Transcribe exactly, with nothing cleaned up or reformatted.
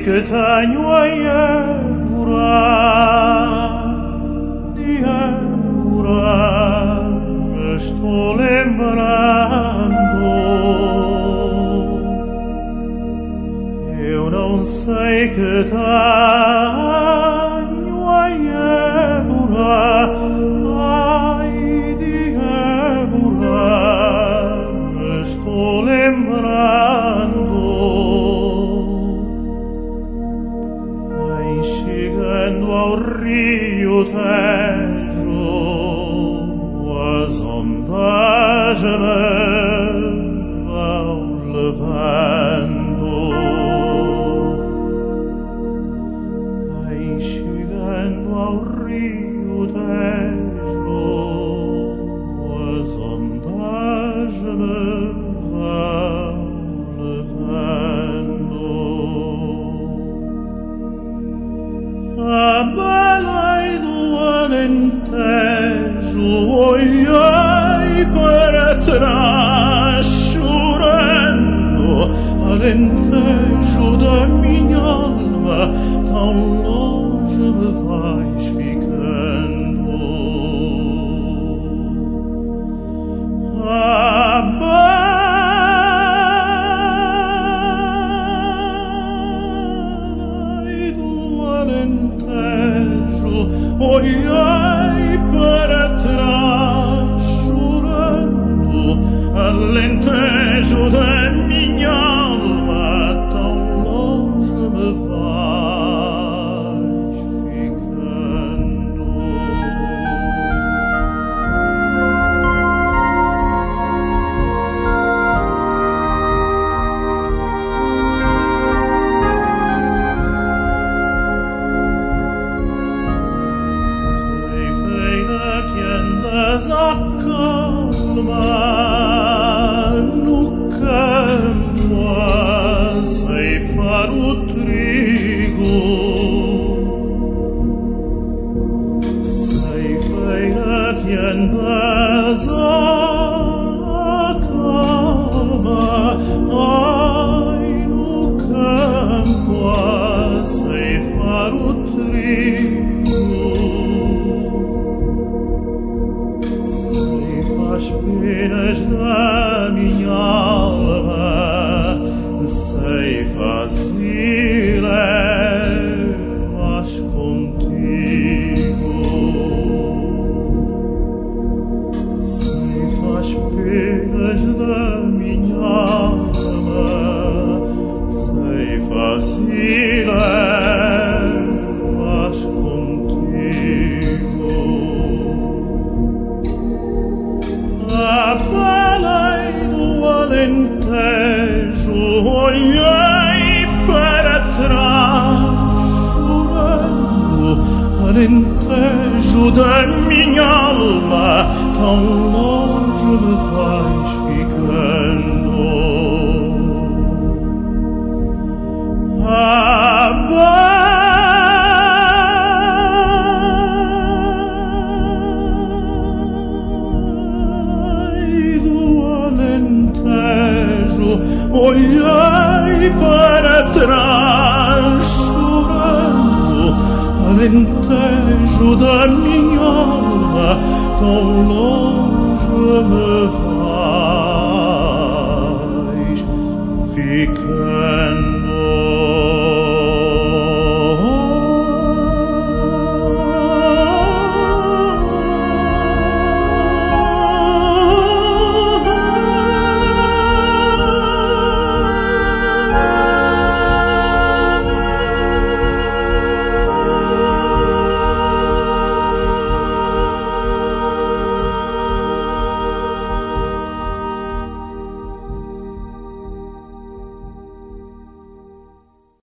que tenho em Évora, de Évora me estou lembrando. Eu não sei que tenho em Évora, ai de Évora me estou lembrando. Em chegando ao Rio Tejo, as ondas me vão levando. Em chegando ao Rio Tejo, as ondas me vão levando. A balai do Alentejo olhei para trás chorando. Alentejo da minha alma, tão longe me vais ficando. A balai do Alentejo olhei para trás chorando. Alentejo da minha alma, tão longe me vais ficando. Ceifeira que andas à calma no campo a ceifar o trigo. Ceifeira que andas à calma, ai no campo a ceifar o trigo. Ceifa as penas da minha alma, ceifas e levas contigo. Ceifa as penas da minha alma, ceifas e levas contigo. A balai do Alentejo olhei para trás chorando. Alentejo da minha alma, tão longe me vais ficando. A olhei para trás chorando. Alentejo da minha alma, tão longe